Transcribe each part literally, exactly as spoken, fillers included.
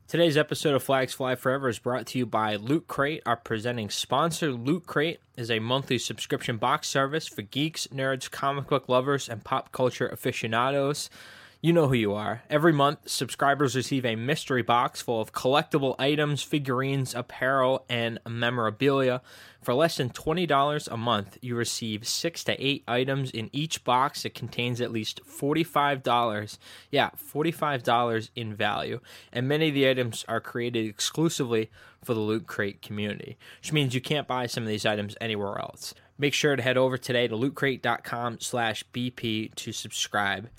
Today's episode of Flags Fly Forever is brought to you by Loot Crate. Our presenting sponsor, Loot Crate, is a monthly subscription box service for geeks, nerds, comic book lovers, and pop culture aficionados. You know who you are. Every month, subscribers receive a mystery box full of collectible items, figurines, apparel, and memorabilia. For less than twenty dollars a month, you receive six to eight items in each box that contains at least forty-five dollars. Yeah, forty-five dollars in value. And many of the items are created exclusively for the Loot Crate community, which means you can't buy some of these items anywhere else. Make sure to head over today to lootcrate.com slash BP to subscribe.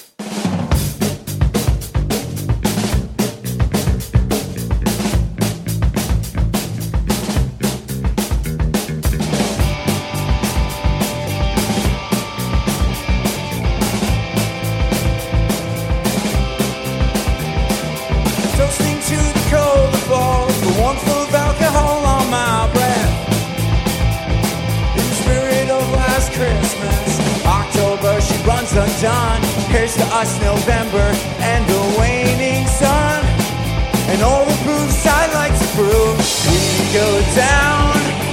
Undone. Here's to us, November and the waning sun, and all the proofs I like to prove. We go down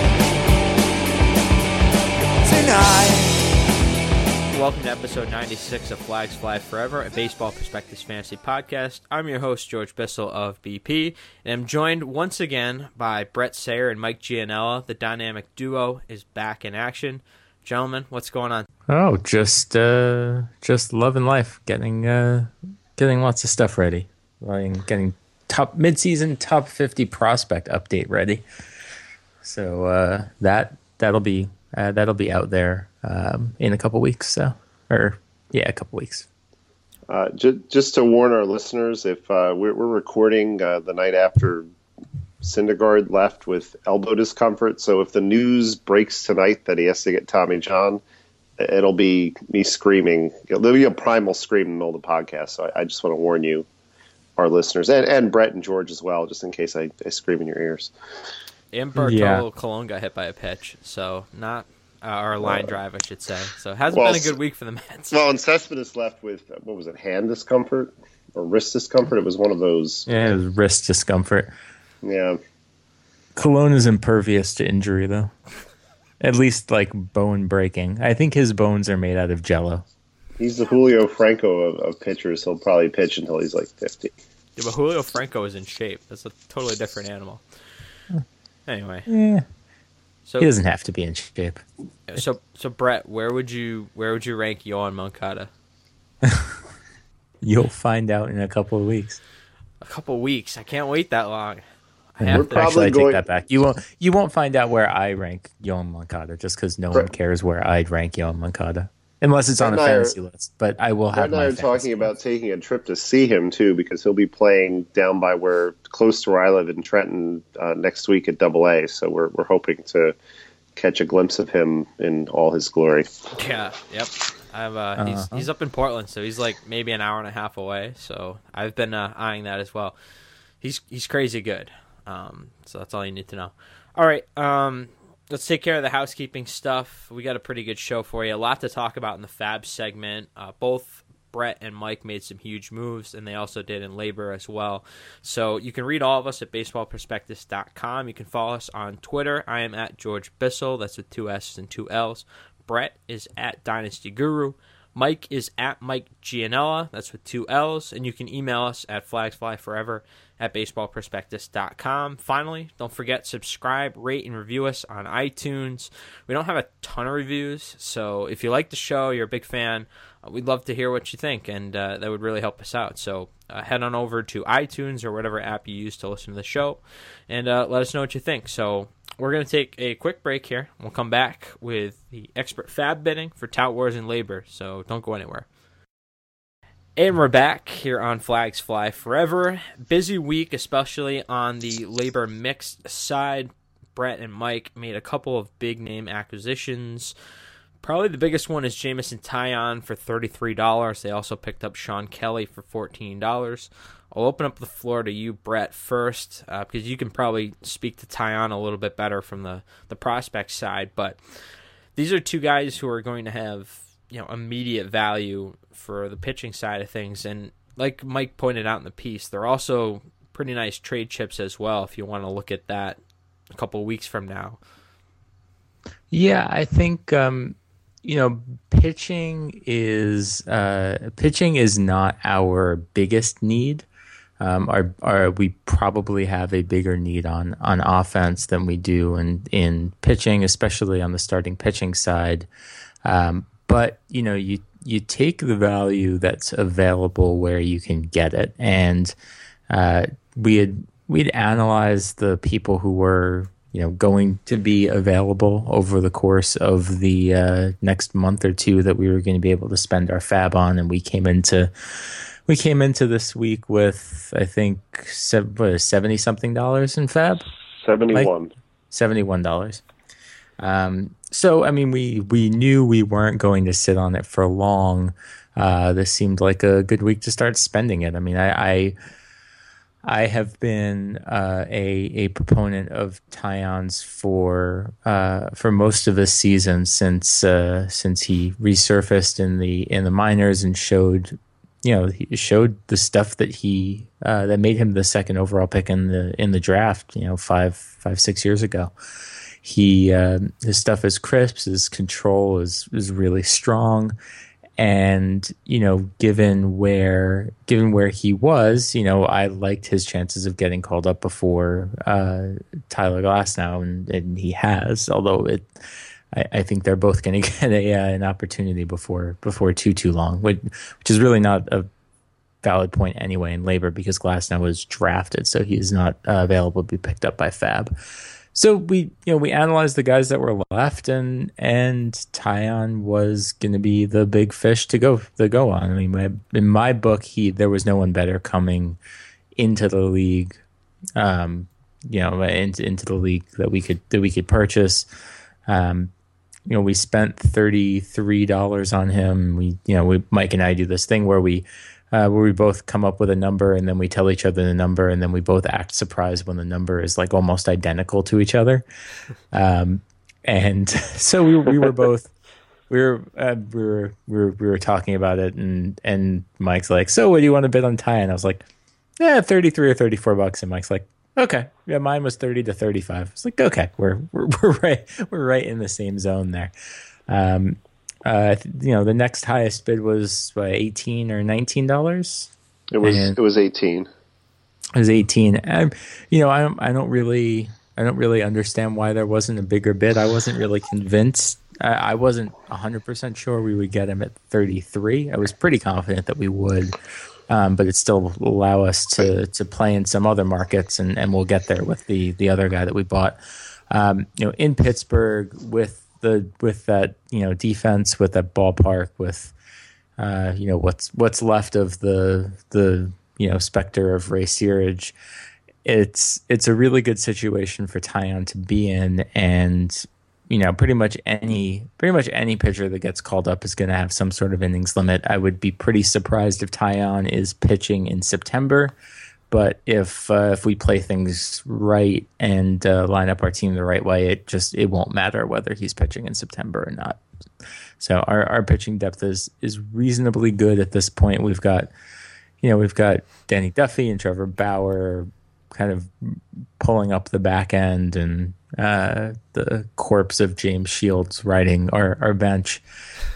tonight. Welcome to episode ninety-six of Flags Fly Forever, a Baseball Perspectives Fantasy Podcast. I'm your host, George Bissell of B P, and I'm joined once again by Brett Sayer and Mike Gianella. The dynamic duo is back in action. Gentlemen, what's going on? Oh, just uh, just loving life, getting uh, getting lots of stuff ready, like getting top mid-season top fifty prospect update ready. So uh, that that'll be uh, that'll be out there um, in a couple weeks. So, or yeah, a couple weeks. Uh, just, just to warn our listeners, if uh, we're, we're recording uh, the night after Syndergaard left with elbow discomfort, so if the news breaks tonight that he has to get Tommy John, it'll be me screaming. There'll be a primal scream in the middle of the podcast, so I, I just want to warn you, our listeners, and, and Brett and George as well, just in case I, I scream in your ears. And Bartolo Yeah. Colon got hit by a pitch, so not uh, or a line uh, drive, I should say. So it hasn't well, been a good week for the Mets. Well, and Cespedes left with, what was it, hand discomfort or wrist discomfort? It was one of those. Yeah, it was wrist discomfort. Yeah. Cologne is impervious to injury, though. At least, like, bone breaking. I think his bones are made out of Jell-O. He's the Julio Franco of, of pitchers. He'll probably pitch until he's like fifty. Yeah, but Julio Franco is in shape. That's a totally different animal. Anyway. Yeah. So, he doesn't have to be in shape. So, so Brett, where would you where would you rank Yoan Moncada? You'll find out in a couple of weeks. A couple weeks. I can't wait that long. I Yeah. have We're to. probably Actually, I take going- that back. You won't. You won't find out where I rank Yoan Moncada, just because no one Brett- cares where I'd rank Yoan Moncada, unless it's on a Brett and I are- fantasy list. But I will Brett have and I my are fantasy talking about list. taking a trip to see him too, because he'll be playing down by where close to where I live in Trenton uh, next week at Double A. So we're we're hoping to catch a glimpse of him in all his glory. Yeah. Yep. I've uh, he's Uh-huh. he's up in Portland, so he's like maybe an hour and a half away. So I've been uh, eyeing that as well. He's he's crazy good. Um, so that's all you need to know. All right. Um, let's take care of the housekeeping stuff. We got a pretty good show for you. A lot to talk about in the Fab segment. Uh, both Brett and Mike made some huge moves, and they also did in labor as well. So you can read all of us at baseball perspectives dot com. You can follow us on Twitter. I am at George Bissell. That's with two S's and two L's. Brett is at Dynasty Guru. Mike is at Mike Gianella. That's with two L's. And you can email us at flagsflyforever at baseball perspectives dot com. Finally, don't forget, subscribe, rate, and review us on iTunes. We don't have a ton of reviews, so if you like the show, you're a big fan, uh, we'd love to hear what you think, and uh, that would really help us out. So uh, head on over to iTunes or whatever app you use to listen to the show, and uh, let us know what you think. So we're going to take a quick break here. We'll come back with the expert fab bidding for Tout Wars and Labor, so don't go anywhere. And we're back here on Flags Fly Forever. Busy week, especially on the labor mixed side. Brett and Mike made a couple of big-name acquisitions. Probably the biggest one is Jameson Taillon for thirty-three dollars. They also picked up Sean Kelly for fourteen dollars. I'll open up the floor to you, Brett, first, uh, because you can probably speak to Taillon a little bit better from the, the prospect side. But these are two guys who are going to have, you know, immediate value for the pitching side of things. And like Mike pointed out in the piece, they're also pretty nice trade chips as well if you want to look at that a couple of weeks from now. Yeah, I think um, you know pitching is uh, pitching is not our biggest need. Um, our, our, we probably have a bigger need on, on offense than we do in, in pitching, especially on the starting pitching side. Um, but you know, you you take the value that's available where you can get it, and uh, we had we'd analyzed the people who were you know going to be available over the course of the uh, next month or two that we were going to be able to spend our fab on, and we came into. We came into this week with, I think, seventy something dollars in fab. Seventy-one. Like, Seventy-one dollars. Um, so, I mean, we we knew we weren't going to sit on it for long. Uh, this seemed like a good week to start spending it. I mean, I I, I have been uh, a a proponent of Taillon's for uh, for most of this season since uh, since he resurfaced in the in the minors and showed. You know, he showed the stuff that he uh, that made him the second overall pick in the in the draft. You know, five five six years ago. He uh, his stuff is crisp. His control is is really strong, and you know, given where given where he was, you know, I liked his chances of getting called up before uh, Tyler Glasnow, and, and he has. Although it. I, I think they're both going to get a uh, an opportunity before before too too long, which, which is really not a valid point anyway in labor because Glasnow was drafted, so he is not uh, available to be picked up by Fab. So we you know we analyzed the guys that were left, and and Taillon was going to be the big fish to go to go on. I mean, my, in my book, he there was no one better coming into the league, um, you know, into into the league that we could that we could purchase. Um, You know, we spent thirty-three dollars on him. We, you know, we Mike and I do this thing where we, uh, where we both come up with a number and then we tell each other the number, and then we both act surprised when the number is like almost identical to each other. Um, and so we we were both we were uh, we were we were we were talking about it, and and Mike's like, "So, what do you want to bid on Ty?" And I was like, "Yeah, thirty-three or thirty-four bucks." And Mike's like, "Okay, yeah, mine was thirty to thirty-five." It's like, okay, we're we're we're right we're right in the same zone there. Um, uh, you know, the next highest bid was what, eighteen or nineteen dollars. It was and it was eighteen. It was eighteen. And, you know, I don't I don't really I don't really understand why there wasn't a bigger bid. I wasn't really convinced. I, I wasn't a hundred percent sure we would get him at thirty-three. I was pretty confident that we would. Um, but it still will allow us to to play in some other markets, and, and we'll get there with the the other guy that we bought. Um, you know, in Pittsburgh with the with that you know defense, with that ballpark, with uh, you know what's what's left of the the you know specter of Ray Searage, it's it's a really good situation for Taillon to be in, and you know, pretty much any pretty much any pitcher that gets called up is going to have some sort of innings limit. I would be pretty surprised if Taillon is pitching in September, but if uh, if we play things right and uh, line up our team the right way, it just it won't matter whether he's pitching in September or not. So our our pitching depth is is reasonably good at this point. We've got you know we've got Danny Duffy and Trevor Bauer kind of pulling up the back end, and uh, the corpse of James Shields riding our, our bench.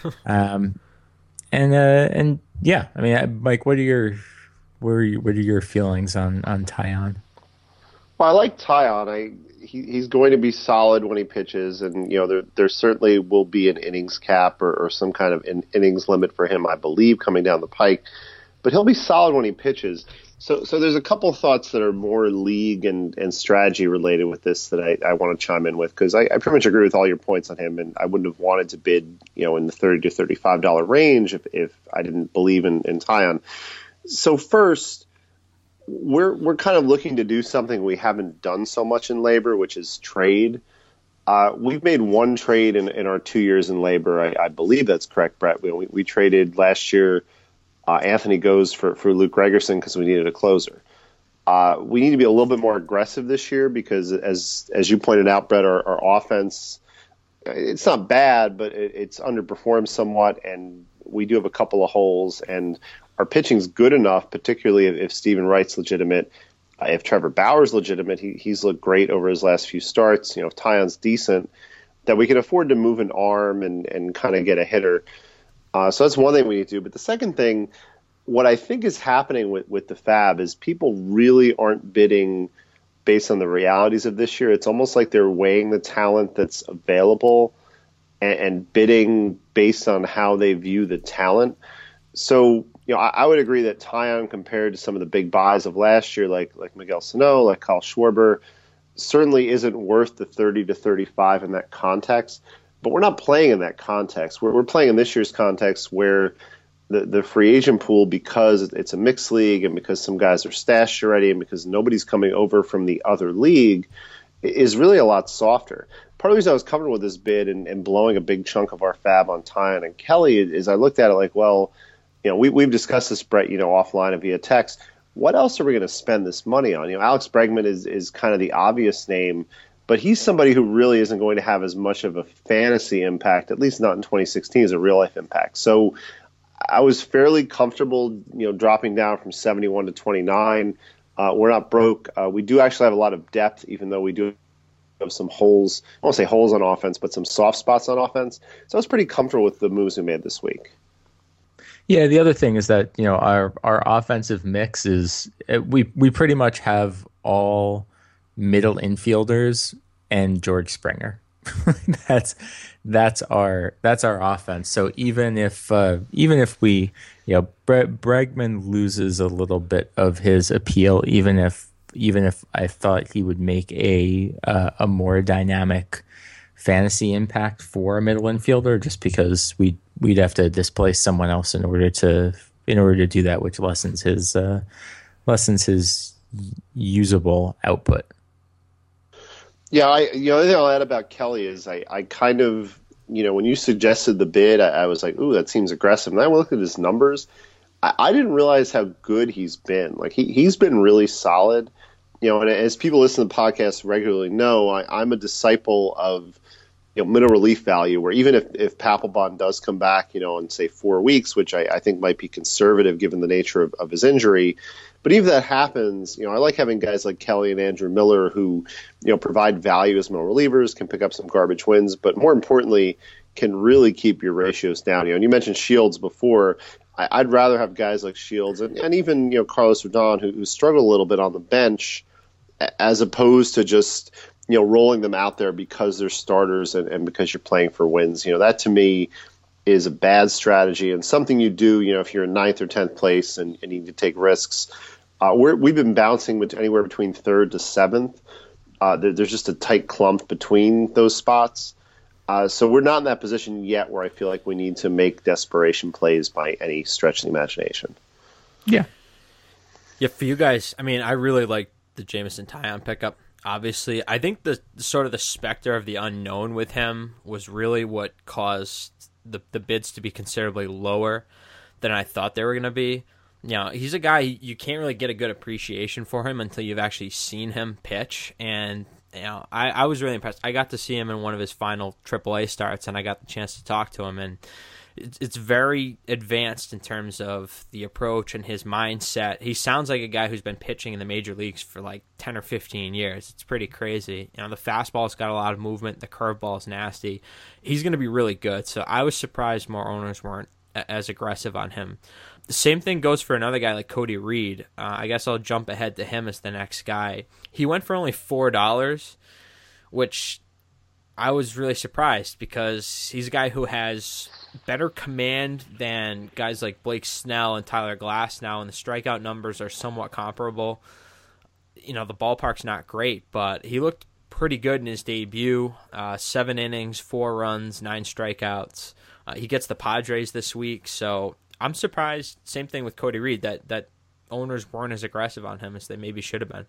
Um, and, uh, and yeah, I mean, Mike, what are your, what are your, what are your feelings on, on Taillon? Well, I like Taillon. I, he, he's going to be solid when he pitches, and, you know, there, there certainly will be an innings cap or, or some kind of in, innings limit for him, I believe, coming down the pike, but he'll be solid when he pitches. So, so there's a couple of thoughts that are more league and, and strategy related with this that I, I want to chime in with, because I, I pretty much agree with all your points on him, and I wouldn't have wanted to bid, you know, in the thirty to thirty-five dollar range if, if I didn't believe in, in Taillon. So first, we're we're kind of looking to do something we haven't done so much in labor, which is trade. Uh, we've made one trade in, in our two years in labor. I, I believe that's correct, Brett. We, we traded last year. Uh, Anthony goes for, for Luke Gregerson because we needed a closer. Uh, we need to be a little bit more aggressive this year because, as as you pointed out, Brett, our, our offense, it's not bad, but it, it's underperformed somewhat, and we do have a couple of holes, and our pitching's good enough, particularly if, if Stephen Wright's legitimate, Uh, if Trevor Bauer's legitimate, he, he's looked great over his last few starts. You know, if Taillon's decent, that we can afford to move an arm and, and kind of get a hitter. Uh, so that's one thing we need to do. But the second thing, what I think is happening with, with the Fab is people really aren't bidding based on the realities of this year. It's almost like they're weighing the talent that's available and, and bidding based on how they view the talent. So, you know, I, I would agree that Taillon, compared to some of the big buys of last year, like like Miguel Sano, like Kyle Schwarber, certainly isn't worth the thirty to thirty-five in that context. But we're not playing in that context. We're, we're playing in this year's context where the, the free agent pool, because it's a mixed league and because some guys are stashed already and because nobody's coming over from the other league, is really a lot softer. Part of the reason I was comfortable with this bid and, and blowing a big chunk of our fab on Taillon and Kelly is I looked at it like, well, you know, we, we've discussed this, Brett, you know, offline and via text. What else are we going to spend this money on? You know, Alex Bregman is, is kind of the obvious name, but he's somebody who really isn't going to have as much of a fantasy impact, at least not in twenty sixteen, as a real-life impact. So I was fairly comfortable, you know, dropping down from seventy-one to twenty-nine. Uh, we're not broke. Uh, we do actually have a lot of depth, even though we do have some holes. I won't say holes on offense, but some soft spots on offense. So I was pretty comfortable with the moves we made this week. Yeah, the other thing is that, you know, our our offensive mix is we we pretty much have all middle infielders and George Springer. that's that's our that's our offense. So even if uh, even if we, you know, Bre- Bregman loses a little bit of his appeal, even if even if I thought he would make a uh, a more dynamic fantasy impact for a middle infielder, just because we we'd have to displace someone else in order to in order to do that, which lessens his uh, lessens his usable output. Yeah, I, you know, the other thing I'll add about Kelly is I, I kind of, you know, when you suggested the bid, I, I was like, ooh, that seems aggressive. And I looked at his numbers. I, I didn't realize how good he's been. Like, he, he's been really solid. You know, and as people listen to the podcast regularly know, I, I'm a disciple of, you know, middle relief value, where even if, if Papelbon does come back, you know, in, say, four weeks, which I, I think might be conservative given the nature of, of his injury, but even if that happens, you know, I like having guys like Kelly and Andrew Miller who, you know, provide value as middle relievers, can pick up some garbage wins, but more importantly, can really keep your ratios down. You know, and you mentioned Shields before. I, I'd rather have guys like Shields and, and even, you know, Carlos Rodon who, who struggle a little bit on the bench, as opposed to just, you know, rolling them out there because they're starters and, and because you're playing for wins. You know, that to me is a bad strategy and something you do, you know, if you're in ninth or tenth place and, and you need to take risks. Uh, we're, we've been bouncing with anywhere between third to seventh. Uh, there, there's just a tight clump between those spots. Uh, so we're not in that position yet where I feel like we need to make desperation plays by any stretch of the imagination. Yeah. Yeah, for you guys, I mean, I really like the Jameson Taillon pickup. Obviously, I think the sort of the specter of the unknown with him was really what caused the the bids to be considerably lower than I thought they were going to be. You know, he's a guy you can't really get a good appreciation for him until you've actually seen him pitch. And, you know, I, I was really impressed. I got to see him in one of his final triple A starts, and I got the chance to talk to him. And it's, it's very advanced in terms of the approach and his mindset. He sounds like a guy who's been pitching in the major leagues for like ten or fifteen years. It's pretty crazy. You know, the fastball's got a lot of movement. The curveball's nasty. He's going to be really good. So I was surprised more owners weren't as aggressive on him. The same thing goes for another guy like Cody Reed. Uh, I guess I'll jump ahead to him as the next guy. He went for only four dollars, which I was really surprised because he's a guy who has better command than guys like Blake Snell and Tyler Glasnow, and the strikeout numbers are somewhat comparable. You know, the ballpark's not great, but he looked pretty good in his debut. Uh, seven innings, four runs, nine strikeouts. Uh, he gets the Padres this week, so I'm surprised. Same thing with Cody Reed, that that owners weren't as aggressive on him as they maybe should have been.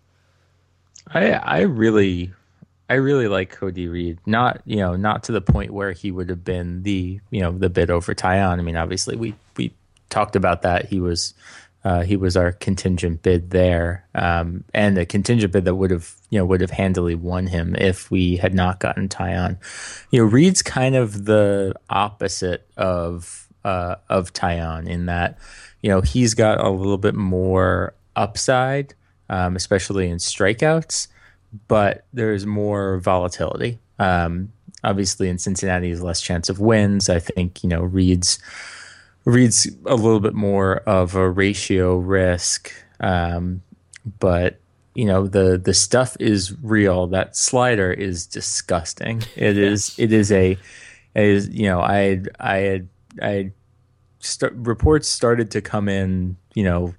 I I really I really like Cody Reed. Not you know not to the point where he would have been the you know the bid over Taillon. I mean, obviously we we talked about that. He was uh, he was our contingent bid there, um, and a contingent bid that would have you know would have handily won him if we had not gotten Taillon. You know, Reed's kind of the opposite of. Uh, of Taillon in that, you know, he's got a little bit more upside, um, especially in strikeouts, but there's more volatility. Um, obviously, in Cincinnati, there's less chance of wins. I think, you know, Reed's Reed's a little bit more of a ratio risk, um, but you know the the stuff is real. That slider is disgusting. It is it is a it is you know I I had I had st- reports started to come in, you know,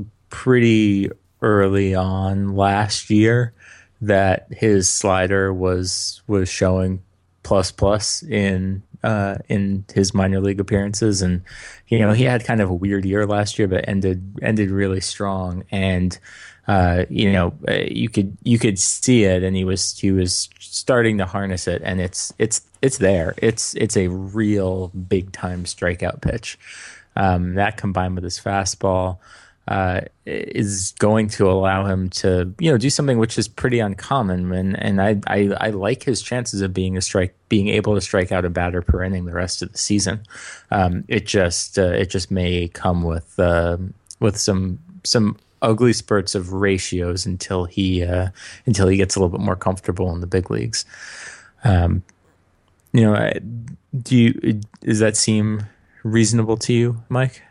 pretty early on last year that his slider was was showing plus plus in uh, in his minor league appearances, and you know he had kind of a weird year last year, but ended ended really strong, and uh, you know you could you could see it, and he was he was starting to harness it, and it's it's it's there. It's it's a real big time strikeout pitch. Um, that combined with his fastball uh, is going to allow him to, you know, do something which is pretty uncommon. And, and I, I, I like his chances of being a strike, being able to strike out a batter per inning the rest of the season. Um, it just, uh, it just may come with, uh, with some, some ugly spurts of ratios until he, uh, until he gets a little bit more comfortable in the big leagues. Um, you know, do you, does that seem reasonable to you, Mike?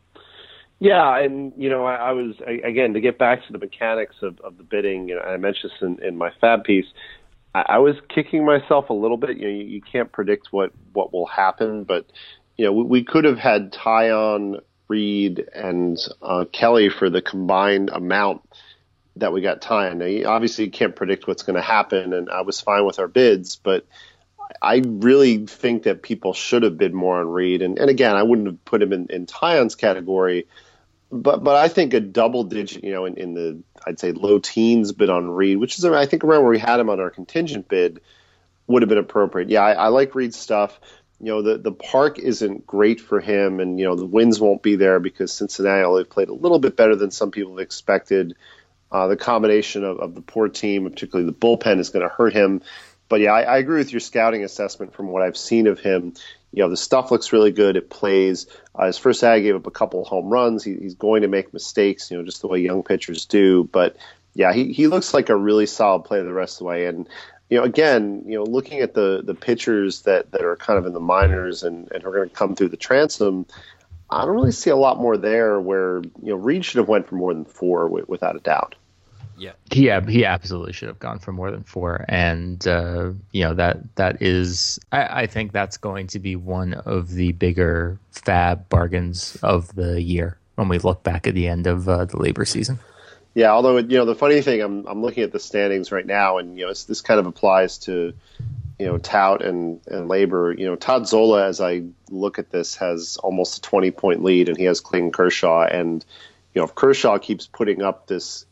Yeah, and you know, I, I was I, again to get back to the mechanics of, of the bidding. You know, I mentioned this in, in my Fab piece. I, I was kicking myself a little bit. You know, you, you can't predict what, what will happen, but you know, we, we could have had Taillon, Reed, and uh, Kelly for the combined amount that we got Taillon. Now, you obviously you can't predict what's going to happen, and I was fine with our bids, but I really think that people should have bid more on Reed. And, and again, I wouldn't have put him in, in Taillon's category, but but I think a double digit, you know, in, in the, I'd say low teens bid on Reed, which is, I think, around where we had him on our contingent bid, would have been appropriate. Yeah, I, I like Reed's stuff. You know, the, the park isn't great for him, and, you know, the wins won't be there because Cincinnati only played a little bit better than some people have expected. Uh, the combination of, of the poor team, particularly the bullpen, is going to hurt him. But yeah, I, I agree with your scouting assessment from what I've seen of him. You know, the stuff looks really good. It plays. Uh, his first ad gave up a couple of home runs. He, he's going to make mistakes, you know, just the way young pitchers do. But yeah, he, he looks like a really solid player the rest of the way. And, you know, again, you know, looking at the the pitchers that, that are kind of in the minors and, and are going to come through the transom, I don't really see a lot more there where, you know, Reed should have went for more than four w- without a doubt. Yeah, he he absolutely should have gone for more than four, and uh, you know that that is, I, I think that's going to be one of the bigger Fab bargains of the year when we look back at the end of uh, the labor season. Yeah, although you know the funny thing, I'm I'm looking at the standings right now, and you know it's, this kind of applies to you know Tout and and labor. You know Todd Zola, as I look at this, has almost a twenty point lead, and he has Clayton Kershaw, and you know if Kershaw keeps putting up this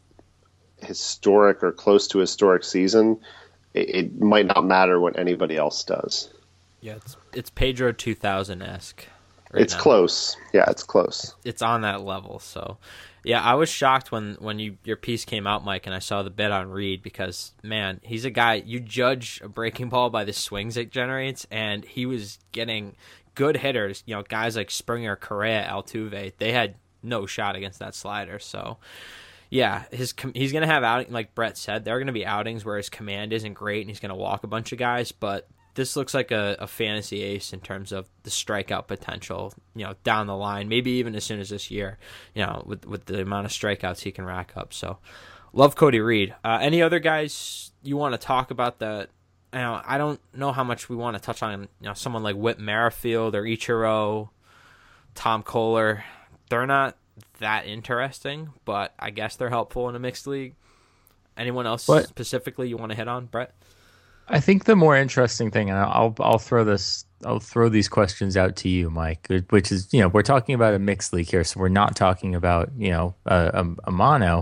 historic or close to historic season, it, it might not matter what anybody else does. Yeah, it's it's Pedro two thousand esque. Right it's now. close. Yeah, it's close. It's on that level. So, yeah, I was shocked when when you your piece came out, Mike, and I saw the bid on Reed because man, he's a guy you judge a breaking ball by the swings it generates, and he was getting good hitters. You know, guys like Springer, Correa, Altuve. They had no shot against that slider. So. Yeah, his he's going to have outing, like Brett said, there are going to be outings where his command isn't great and he's going to walk a bunch of guys, but this looks like a, a fantasy ace in terms of the strikeout potential, you know, down the line, maybe even as soon as this year, you know, with, with the amount of strikeouts he can rack up. So, love Cody Reed. Uh, any other guys you want to talk about that? You know, I don't know how much we want to touch on, you know, someone like Whit Merrifield or Ichiro, Tom Kohler. They're not that interesting, but I guess they're helpful in a mixed league. Anyone else what? specifically you want to hit on, Brett? I think the more interesting thing, and I'll I'll throw this, I'll throw these questions out to you, Mike. Which is, you know, we're talking about a mixed league here, so we're not talking about, you know, a, a, a mono.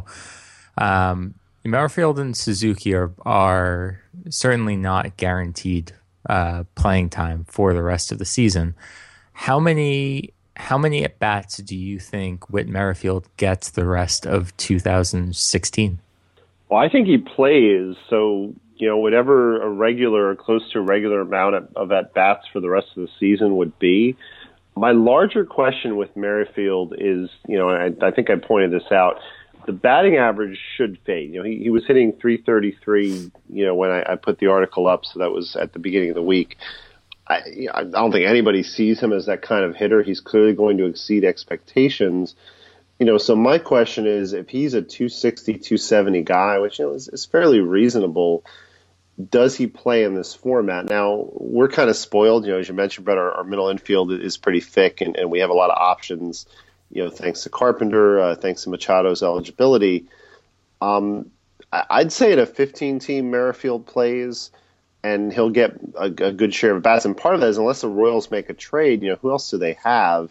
Um, Merrifield and Suzuki are are certainly not guaranteed uh, playing time for the rest of the season. How many? How many at-bats do you think Whit Merrifield gets the rest of two thousand sixteen? Well, I think he plays, so, you know, whatever a regular or close to a regular amount of, of at-bats for the rest of the season would be. My larger question with Merrifield is, you know, I, I think I pointed this out, the batting average should fade. You know, he, he was hitting three thirty-three, you know, when I, I put the article up, so that was at the beginning of the week. I, I don't think anybody sees him as that kind of hitter. He's clearly going to exceed expectations. You know, so my question is, if he's a two sixty, two seventy guy, which, you know, is, is fairly reasonable, does he play in this format? Now, we're kind of spoiled. You know, as you mentioned, Brett, our, our middle infield is pretty thick, and, and we have a lot of options, you know, thanks to Carpenter, uh, thanks to Machado's eligibility. Um, I'd say in a fifteen-team Merrifield plays, and he'll get a, a good share of bats. And part of that is, unless the Royals make a trade, you know, who else do they have?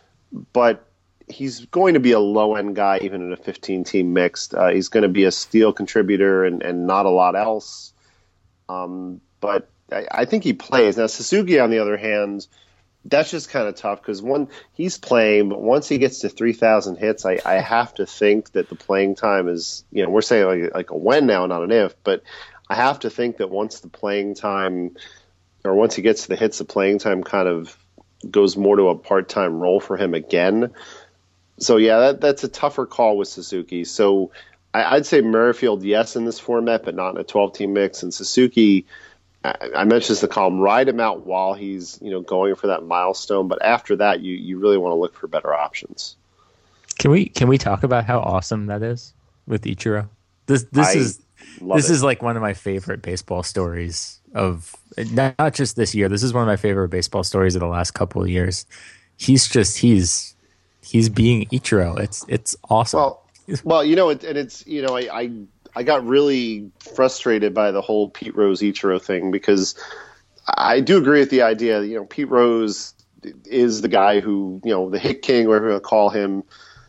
But he's going to be a low-end guy even in a fifteen-team mixed. Uh, he's going to be a steal contributor and, and not a lot else. Um, but I, I think he plays. Now, Suzuki, on the other hand, that's just kind of tough because one, he's playing, but once he gets to three thousand hits, I, I have to think that the playing time is, you know, we're saying like, like a when now, not an if, but I have to think that once the playing time, or once he gets to the hits, the playing time kind of goes more to a part-time role for him again. So, yeah, that, that's a tougher call with Suzuki. So I, I'd say Merrifield, yes, in this format, but not in a twelve-team mix. And Suzuki, I mentioned this in the column, ride him out while he's, you know, going for that milestone. But after that, you, you really want to look for better options. Can we can we talk about how awesome that is with Ichiro? This this I is this it. is like one of my favorite baseball stories of not, not just this year. This is one of my favorite baseball stories of the last couple of years. He's just he's he's being Ichiro. It's it's awesome. Well, well, you know, it, and it's you know, I. I I got really frustrated by the whole Pete Rose Ichiro thing because I do agree with the idea that, you know, Pete Rose is the guy who, you know, the hit king, whatever you want to call him.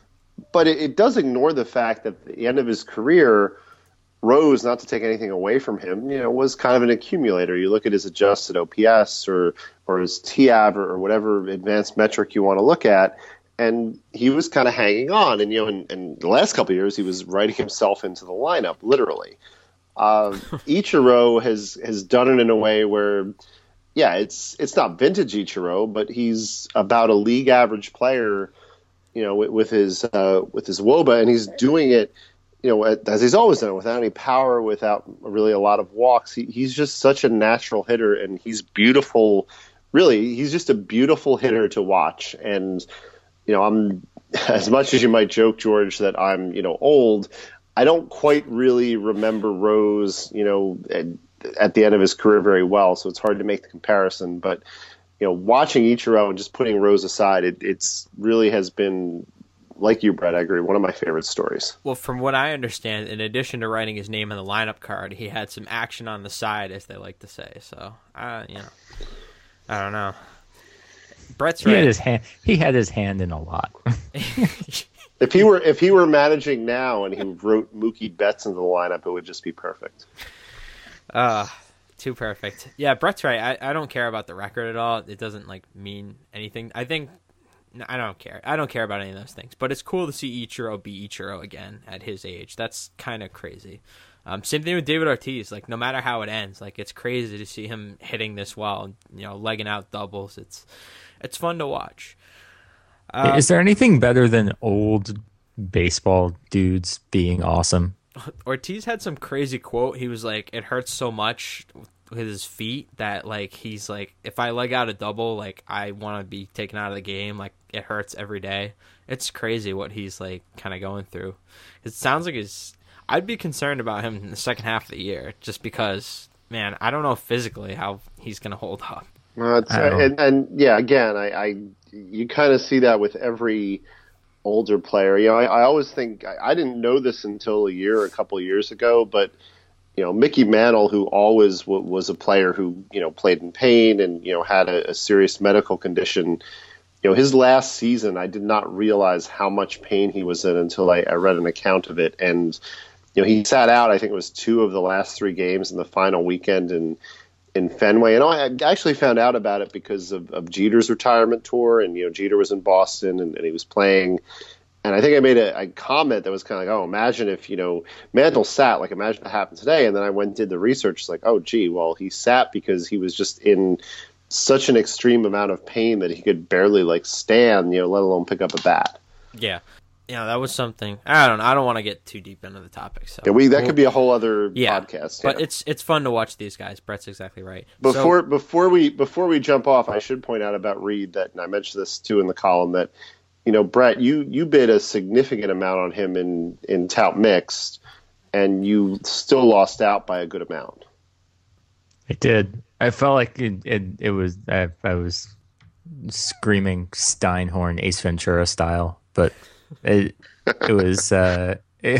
But it, it does ignore the fact that at the end of his career, Rose, not to take anything away from him, you know, was kind of an accumulator. You look at his adjusted O P S or, or his T A B or, or whatever advanced metric you want to look at. And he was kind of hanging on. And, you know, in, in the last couple of years, he was writing himself into the lineup, literally. Uh, Ichiro has, has done it in a way where, yeah, it's it's not vintage Ichiro, but he's about a league average player, you know, with, with his uh, with his W O B A. And he's doing it, you know, as he's always done it, without any power, without really a lot of walks. He, he's just such a natural hitter, and he's beautiful. Really, he's just a beautiful hitter to watch. And you know, I'm as much as you might joke, George, that I'm, you know, old. I don't quite really remember Rose, you know, at, at the end of his career very well, so it's hard to make the comparison. But you know, watching Ichiro and just putting Rose aside, it it's really has been, like you, Brett, I agree, one of my favorite stories. Well, from what I understand, in addition to writing his name on the lineup card, he had some action on the side, as they like to say. So, uh, you know, I don't know. Brett's he right. Had his hand, he had his hand in a lot. If he were if he were managing now and he wrote Mookie Betts into the lineup, it would just be perfect. Uh, too perfect. Yeah, Brett's right. I, I don't care about the record at all. It doesn't like mean anything. I think I don't care. I don't care about any of those things. But it's cool to see Ichiro be Ichiro again at his age. That's kind of crazy. Um, same thing with David Ortiz. Like, no matter how it ends, like, it's crazy to see him hitting this well, you know, legging out doubles. It's it's fun to watch. Um, Is there anything better than old baseball dudes being awesome? Ortiz had some crazy quote. He was like, it hurts so much with his feet that, like, he's like, if I leg out a double, like, I want to be taken out of the game. Like, it hurts every day. It's crazy what he's, like, kind of going through. It sounds like he's... I'd be concerned about him in the second half of the year just because, man, I don't know physically how he's going to hold up. Uh, it's, and, and, yeah, again, I, I you kind of see that with every older player. You know, I, I always think, I, I didn't know this until a year or a couple of years ago, but, you know, Mickey Mantle, who always w- was a player who, you know, played in pain and, you know, had a, a serious medical condition. You know, his last season, I did not realize how much pain he was in until I, I read an account of it. And, you know, he sat out, I think it was two of the last three games in the final weekend in, in Fenway. And I actually found out about it because of, of Jeter's retirement tour. And, you know, Jeter was in Boston and, and he was playing. And I think I made a, a comment that was kind of like, oh, imagine if, you know, Mantle sat, like, imagine that happened today. And then I went and did the research. It's like, oh, gee, well, he sat because he was just in such an extreme amount of pain that he could barely, like, stand, you know, let alone pick up a bat. Yeah. Yeah, that was something. I don't know. I don't want to get too deep into the topic. So Yeah, we that We'll- could be a whole other yeah, podcast. But yeah. it's it's fun to watch these guys. Brett's exactly right. Before So, before we before we jump off, I should point out about Reed that, and I mentioned this too in the column, that you know Brett, you you bid a significant amount on him in in tout mixed, and you still lost out by a good amount. I did. I felt like it. It, it was. I, I was screaming Steinhorn Ace Ventura style, but it it was. Uh, it,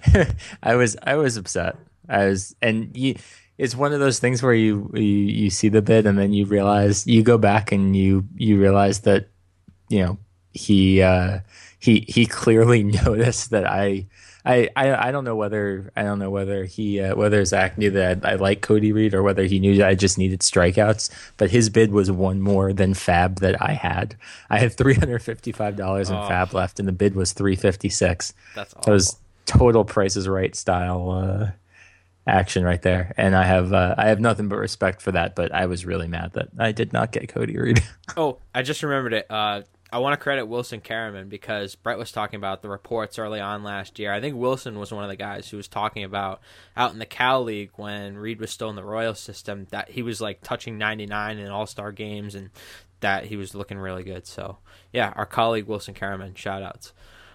I was. I was upset. I was, and you. It's one of those things where you, you you see the bid and then you realize you go back and you you realize that you know he uh, he he clearly noticed that I. I, I, I don't know whether I don't know whether he uh, whether Zach knew that I, I like Cody Reed or whether he knew that I just needed strikeouts. But his bid was one more than Fab that I had. I had three hundred fifty five dollars in Oh. Fab left, and the bid was three fifty six. that's awful. That was total Price is Right style uh, action right there, and I have uh, I have nothing but respect for that. But I was really mad that I did not get Cody Reed. Oh, I just remembered it. Uh, I want to credit Wilson Karaman because Brett was talking about the reports early on last year. I think Wilson was one of the guys who was talking about out in the Cal League when Reed was still in the Royal system that he was like touching ninety-nine in All-Star games and that he was looking really good. So, yeah, our colleague Wilson Karaman, shout-outs.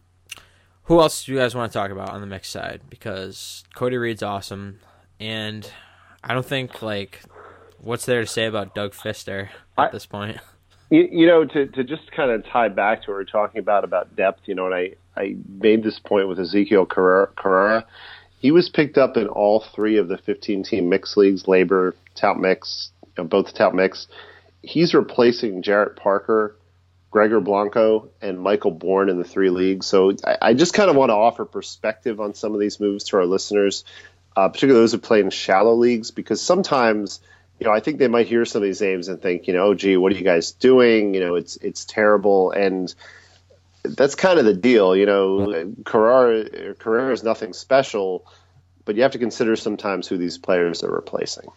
Who else do you guys want to talk about on the mixed side? Because Cody Reed's awesome, and I don't think, like, what's there to say about Doug Fister at I- this point? You, you know, to, to just kind of tie back to what we were talking about, about depth, you know, and I, I made this point with Ezekiel Carrera. Carrera. He was picked up in all three of the fifteen-team mixed leagues, labor, tout mix, you know, both tout mix. He's replacing Jarrett Parker, Gregor Blanco, and Michael Bourne in the three leagues. So I, I just kind of want to offer perspective on some of these moves to our listeners, uh, particularly those who play in shallow leagues, because sometimes – you know, I think they might hear some of these names and think, you know, oh, gee, what are you guys doing? You know, it's it's terrible. And that's kind of the deal. You know, Carrera, Carrera is nothing special, but you have to consider sometimes who these players are replacing.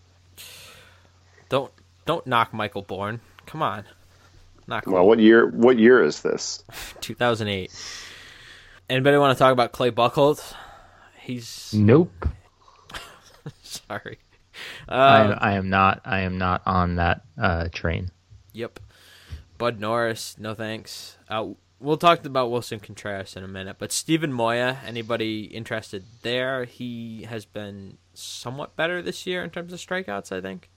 Don't don't knock Michael Bourne. Come on. Knock him. Well, what year What year is this? two thousand eight. Anybody want to talk about Clay Buchholz? He's Nope. sorry. I, Uh, I am not. I am not on that uh, train. yep. Bud Norris, no thanks. Uh, we'll talk about Wilson Contreras in a minute, but Steven Moya, anybody interested there? He has been somewhat better this year in terms of strikeouts, I think.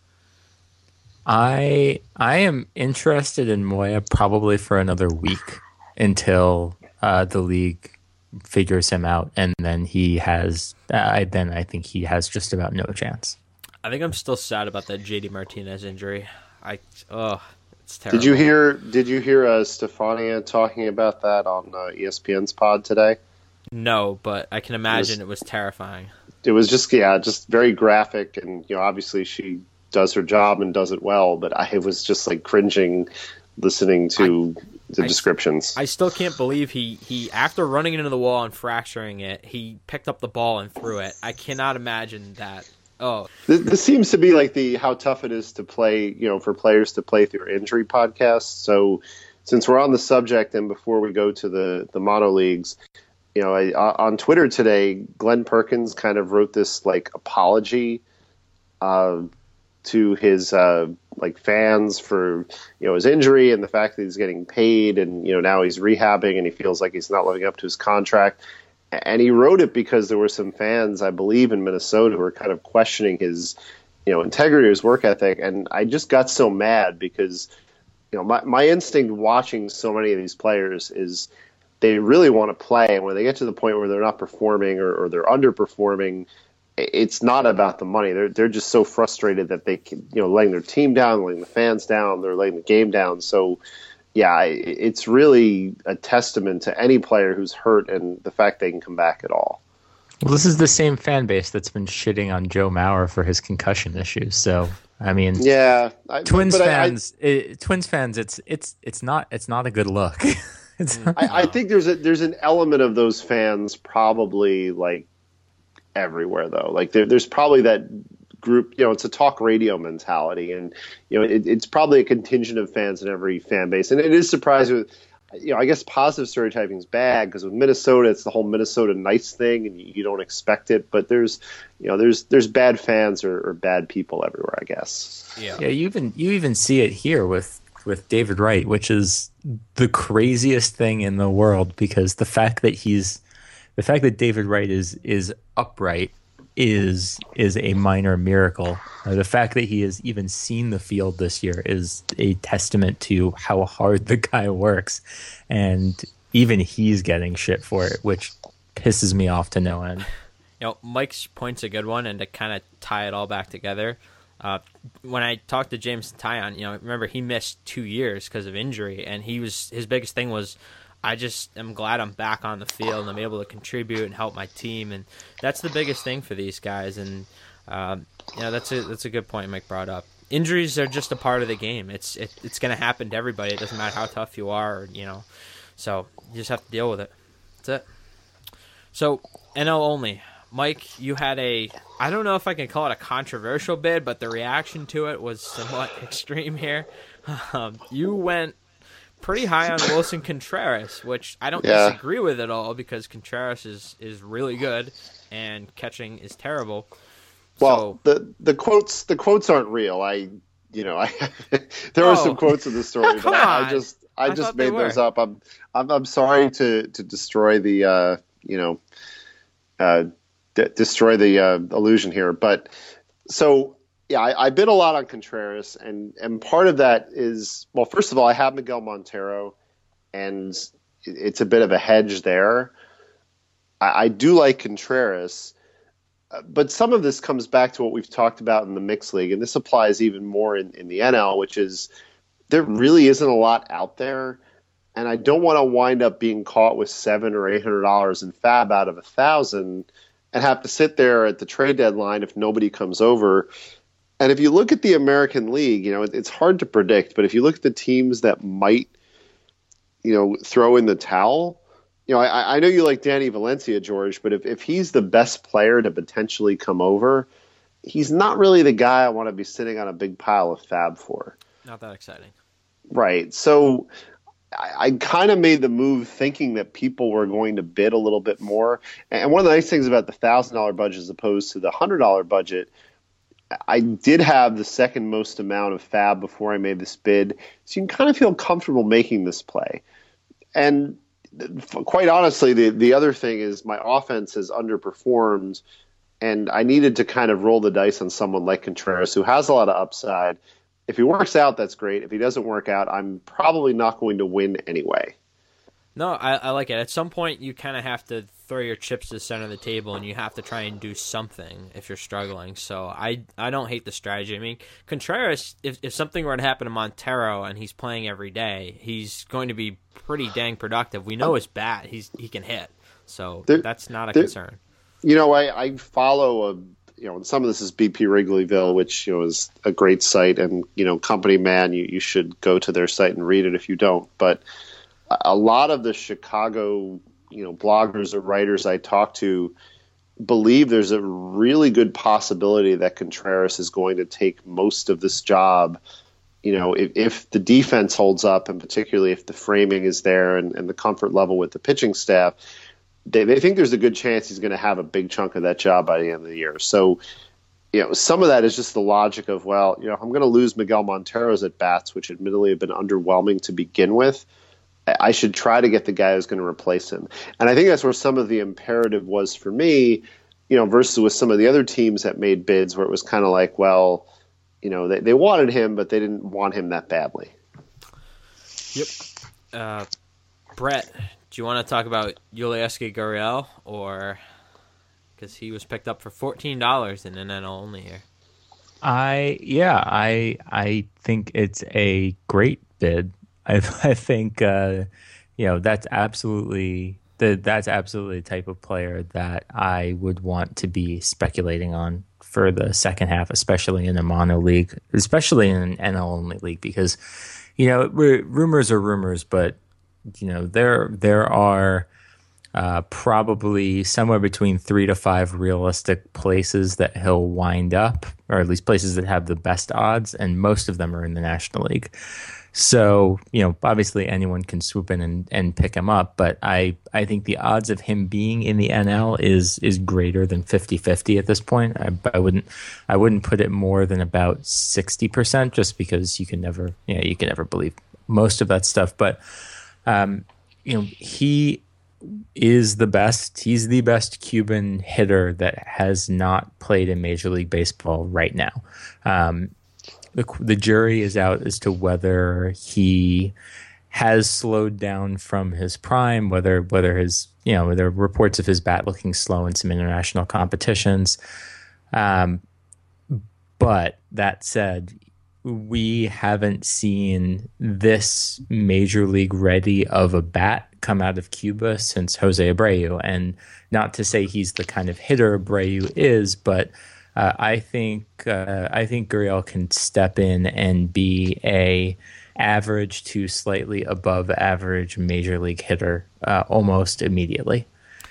I I am interested in Moya probably for another week until uh, the league figures him out, and then he has. I then I think he has just about no chance. I think I'm still sad about that J D Martinez injury. I oh, it's terrible. Did you hear Did you hear uh, Stefania talking about that on uh, E S P N's pod today? No, but I can imagine It it was terrifying. It was just yeah, just very graphic, and you know, obviously she does her job and does it well. But I was just like cringing listening to the I- descriptions. I still can't believe he, he after running into the wall and fracturing it, he picked up the ball and threw it. I cannot imagine that. Oh, This, this seems to be like the how tough it is to play, you know, for players to play through injury podcast. So, since we're on the subject, and before we go to the the mono leagues, you know, I, on Twitter today, Glenn Perkins kind of wrote this like apology uh, to his uh, like fans for you know his injury and the fact that he's getting paid, and you know now he's rehabbing and he feels like he's not living up to his contract. And he wrote it because there were some fans, I believe, in Minnesota who were kind of questioning his, you know, integrity, his work ethic. And I just got so mad because, you know, my, my instinct watching so many of these players is they really want to play. And when they get to the point where they're not performing or, or they're underperforming, it's not about the money. They're they're just so frustrated that they can, you know, letting their team down, letting the fans down, they're letting the game down. So, yeah, it's really a testament to any player who's hurt and the fact they can come back at all. Well, this is the same fan base that's been shitting on Joe Mauer for his concussion issues. So, I mean, Yeah, I, Twins but I- fans, it, Twins fans, it's it's it's not it's not a good look. it's I, I, I think there's a there's an element of those fans probably like everywhere though. Like there, there's probably that group, you know, it's a talk radio mentality, and you know, it, it's probably a contingent of fans in every fan base, and it is surprising. you know, I guess positive stereotyping is bad because with Minnesota, it's the whole Minnesota nice thing, and you, you don't expect it. But there's, you know, there's there's bad fans or, or bad people everywhere, I guess. Yeah, yeah. You even you even see it here with with David Wright, which is the craziest thing in the world because the fact that he's the fact that David Wright is is upright is is a minor miracle. Uh, the fact that he has even seen the field this year is a testament to how hard the guy works, and even he's getting shit for it, which pisses me off to no end. You know, Mike's point's a good one, and to kind of tie it all back together, uh, when I talked to James Tyon, you know, remember he missed two years because of injury, and he was his biggest thing was, I just am glad I'm back on the field and I'm able to contribute and help my team, and that's the biggest thing for these guys. And uh, you know, that's a that's a good point Mike brought up. Injuries are just a part of the game. It's it, it's going to happen to everybody. It doesn't matter how tough you are, or, you know. So you just have to deal with it. That's it. So N L only. Mike, you had a, I don't know if I can call it a controversial bid, but the reaction to it was somewhat extreme here. Um, you went pretty high on Wilson Contreras, which I don't yeah. disagree with at all because Contreras is, is really good and catching is terrible. Well, so, the the quotes the quotes aren't real. I you know I there were oh. some quotes in the story, but I, I just I, I just they made those were. up. I'm I'm I'm sorry to to destroy the uh, you know uh, d- destroy the uh, illusion here, but so. Yeah, I, I bid a lot on Contreras, and, and part of that is, well, first of all, I have Miguel Montero, and it's a bit of a hedge there. I, I do like Contreras, but some of this comes back to what we've talked about in the mixed league, and this applies even more in, in the N L, which is there really isn't a lot out there, and I don't want to wind up being caught with seven or eight hundred dollars in fab out of a thousand, and have to sit there at the trade deadline if nobody comes over. And if you look at the American League, you know, it's hard to predict, but if you look at the teams that might, you know, throw in the towel, you know, I, I know you like Danny Valencia, George, but if, if he's the best player to potentially come over, he's not really the guy I want to be sitting on a big pile of fab for. not that exciting. Right. So I, I kind of made the move thinking that people were going to bid a little bit more. And one of the nice things about the one thousand dollars budget as opposed to the one hundred dollars budget, I did have the second most amount of fab before I made this bid, so you can kind of feel comfortable making this play. And quite honestly, the, the other thing is my offense has underperformed, and I needed to kind of roll the dice on someone like Contreras, who has a lot of upside. If he works out, that's great. If he doesn't work out, I'm probably not going to win anyway. No, I, I like it. At some point, you kind of have to throw your chips to the center of the table, and you have to try and do something if you're struggling. So I I don't hate the strategy. I mean, Contreras, if, if something were to happen to Montero and he's playing every day, he's going to be pretty dang productive. We know his bat. He's He can hit. So there, that's not a there, concern. You know, I, I follow a, you know, some of this is B P Wrigleyville, which, you know, is a great site, and, you know, company man, you, you should go to their site and read it if you don't. But a lot of the Chicago, you know, bloggers or writers I talk to believe there's a really good possibility that Contreras is going to take most of this job. You know, if, if the defense holds up, and particularly if the framing is there and, and the comfort level with the pitching staff, they, they think there's a good chance he's going to have a big chunk of that job by the end of the year. So, you know, some of that is just the logic of, well, you know, I'm going to lose Miguel Montero's at bats, which admittedly have been underwhelming to begin with. I should try to get the guy who's going to replace him. And I think that's where some of the imperative was for me, you know, versus with some of the other teams that made bids where it was kind of like, well, you know, they, they wanted him, but they didn't want him that badly. Yep. Uh, Brett, do you want to talk about Yulieski Gurriel, or because he was picked up for fourteen dollars in an N L only here? I yeah, I I think it's a great bid. I, I think uh, you know that's absolutely the that's absolutely the type of player that I would want to be speculating on for the second half, especially in a mono league, especially in an N L only league, because you know r- rumors are rumors, but you know there there are uh, probably somewhere between three to five realistic places that he'll wind up, or at least places that have the best odds, and most of them are in the National League. So, you know, obviously anyone can swoop in and, and pick him up, but I, I think the odds of him being in the N L is is greater than fifty-fifty at this point. I, I wouldn't I wouldn't put it more than about sixty percent, just because you can never, you know, you can never believe most of that stuff. But um, you know, he is the best. He's the best Cuban hitter that has not played in Major League Baseball right now. Um, the the jury is out as to whether he has slowed down from his prime, whether whether his you know there are reports of his bat looking slow in some international competitions. Um, but that said, we haven't seen this major league ready of a bat come out of Cuba since Jose Abreu. And not to say he's the kind of hitter Abreu is, but uh, I think uh, I think Gurriel can step in and be a average to slightly above average major league hitter uh, almost immediately.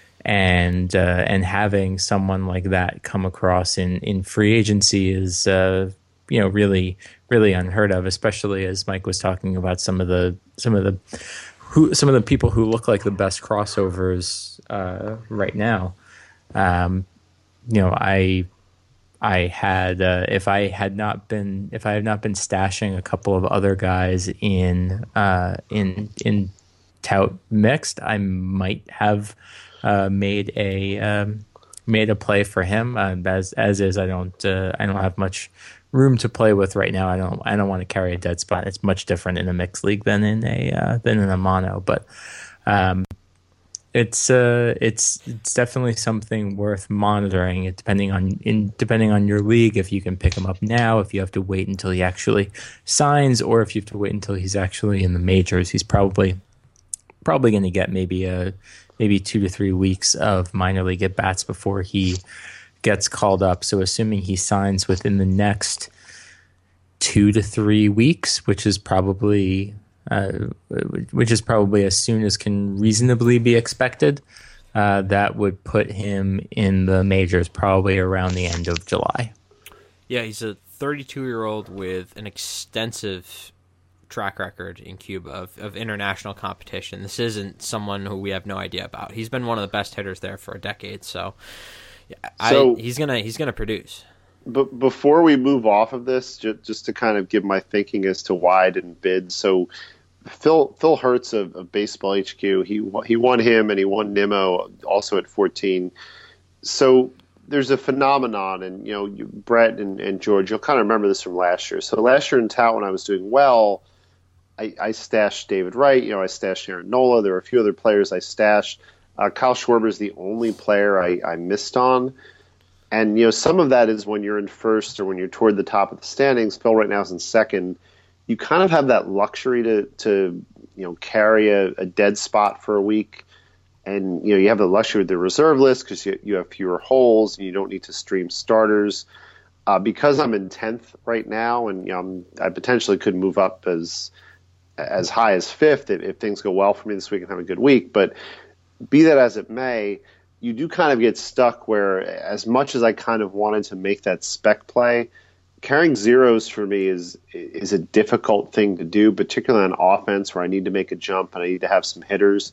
And uh, and having someone like that come across in, in free agency is uh, you know really really unheard of, especially as Mike was talking about some of the some of the who some of the people who look like the best crossovers uh, right now. Um, you know, I I had uh, if I had not been if I had not been stashing a couple of other guys in uh, in in tout mixed, I might have uh, made a um, made a play for him. Uh, as as is, I don't uh, I don't have much room to play with right now. I don't I don't want to carry a dead spot. It's much different in a mixed league than in a uh, than in a mono, but um, it's uh it's it's definitely something worth monitoring. It depending on in depending on your league, if you can pick him up now, if you have to wait until he actually signs, or if you have to wait until he's actually in the majors. He's probably probably going to get maybe a maybe two to three weeks of minor league at bats before he gets called up. So assuming he signs within the next two to three weeks, which is probably uh, which is probably as soon as can reasonably be expected, uh, that would put him in the majors probably around the end of July. Yeah, he's a thirty-two-year-old with an extensive track record in Cuba of, of international competition. This isn't someone who we have no idea about. He's been one of the best hitters there for a decade, so I, So- he's gonna he's gonna produce. But before we move off of this, just, just to kind of give my thinking as to why I didn't bid. So Phil Phil Hertz of, of Baseball H Q, he he won him and he won Nimmo also at fourteen. So there's a phenomenon, and you know, you, Brett and, and George, you'll kind of remember this from last year. So last year in tout, when I was doing well, I, I stashed David Wright. You know, I stashed Aaron Nola. There were a few other players I stashed. Uh, Kyle Schwarber is the only player I, I missed on. And, you know, some of that is when you're in first or when you're toward the top of the standings. Phil right now is in second. You kind of have that luxury to, to you know, carry a, a dead spot for a week. And, you know, you have the luxury of the reserve list because you, you have fewer holes and you don't need to stream starters. Uh, because I'm in tenth right now, and, you know, I'm, I potentially could move up as as high as fifth if, if things go well for me this week and have a good week. But be that as it may, you do kind of get stuck where, as much as I kind of wanted to make that spec play, carrying zeros for me is is a difficult thing to do, particularly on offense where I need to make a jump and I need to have some hitters.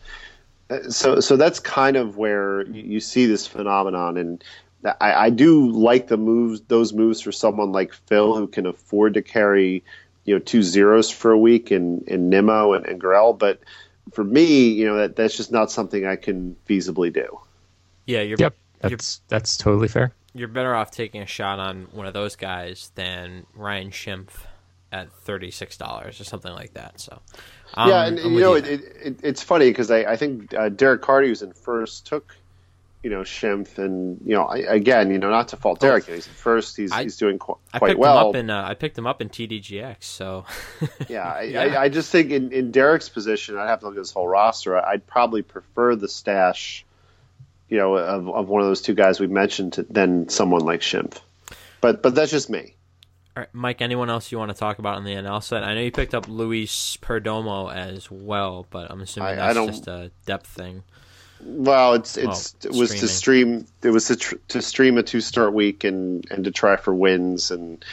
So so that's kind of where you see this phenomenon. And I, I do like the moves, those moves for someone like Phil who can afford to carry, you know, two zeros for a week in, in Nimmo and, and Gurriel. But for me, you know, that that's just not something I can feasibly do. Yeah, you're Yep, you're, that's that's totally fair. you're better off taking a shot on one of those guys than Ryan Schimpf at thirty-six dollars or something like that. So um, yeah, and, I'm and you with know, you. it, it, it's funny because I, I think uh, Derek Carty, who's in first, took, you know, Schimpf, and you know, I, again, you know, not to fault Derek, he's in first, he's I- he's doing qu- I quite picked well. him up in uh, I picked him up in T D G X. So yeah, I, Yeah. I, I just think in, in Derek's position, I'd have to look at his whole roster. I'd probably prefer the stash, you know, of, of one of those two guys we mentioned to, than someone like Schimpf. But but that's just me. All right, Mike, anyone else you want to talk about on the N L set? I know you picked up Luis Perdomo as well, but I'm assuming I- I that's don't- just a depth thing. Well, it's it's Well, it was to stream. It was to, tr- to stream a two start week and, and to try for wins, and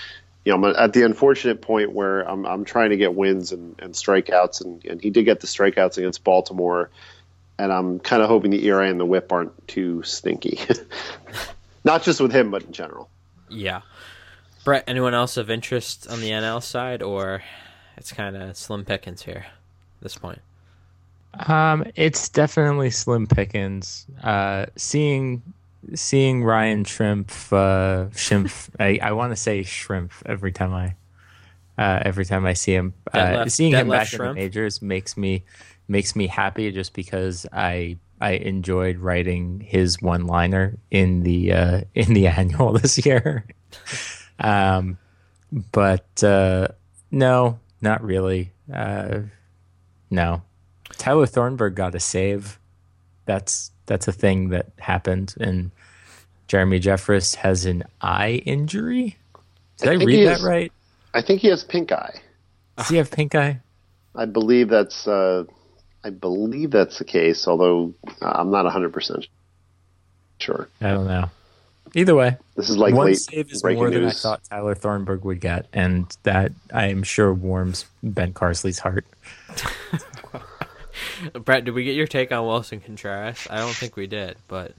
you know, I'm at the unfortunate point where I'm I'm trying to get wins and, and strikeouts, and, and he did get the strikeouts against Baltimore, and I'm kind of hoping the E R A and the WHIP aren't too stinky, not just with him, but in general. Yeah, Brett. Anyone else of interest on the N L side, or it's kind of slim pickings here at this point? Um, it's definitely slim pickings. Uh, seeing seeing Ryan Shrimp, uh, Schimpf, I, I want to say Shrimp every time I uh, every time I see him. Uh, Detlef- seeing him Detlef back Shrimp? in the majors makes me makes me happy just because I I enjoyed writing his one liner in the uh, in the annual this year. um, but uh, no, not really. Uh, no. Tyler Thornburg got a save. That's that's a thing that happened. And Jeremy Jeffress has an eye injury. Did I, I think read he that has- right? I think he has pink eye. Does he have pink eye? I believe that's uh, I believe that's the case, although I'm not one hundred percent sure. I don't know. Either way, This is like one late save is breaking more than I news. thought Tyler Thornburg would get, and that I am sure warms Ben Carsley's heart. Brett, did we get your take on Wilson Contreras? I don't think we did, but